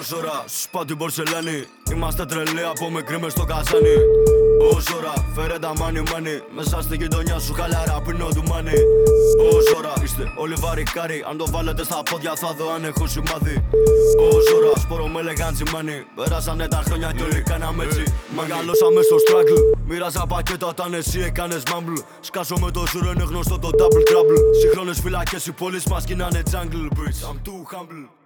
Ζώρα, σου πάω την πορσελάνη. Είμαστε τρελοί από μικροί μες στο καζάνι. Ζώρα, φέρε τα μάνι μάνι. Μέσα στη γειτονιά σου χαλαρά πίνω του μάνι. Ζώρα, είστε όλοι βαρικάρι. Αν το βάλετε στα πόδια θα δω αν έχω σημάδι. Ζώρα, σπόρο με λέγαν τσιμάνι. Πέρασανε τα χρόνια κι όλοι κάναμε έτσι. Μεγαλώσαμε στο struggle. Μοίραζα πακέτα όταν εσύ έκανες mumble. Σκάσω με το ζούρο είναι γνωστό το double trouble. Σύγχρονες φυλακές οι πόλεις μας γίνανε jungle. Bitch, I'm too humble.